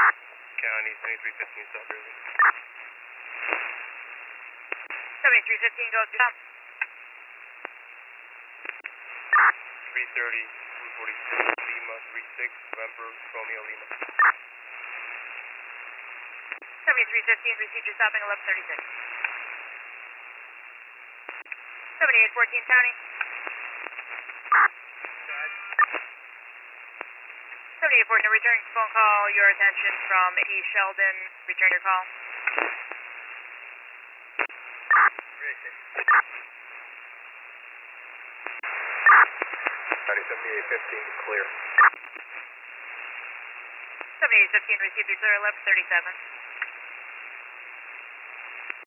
County 7315 South Jersey. 7315, go to top. 330, 246, Lima, 36, November, Romeo, Lima. 7315, received your stopping 1136. 7814, County. 7814, returning phone call, your attention from E. Sheldon. Return your call. County 7815, clear. 7815, received your clear 1137.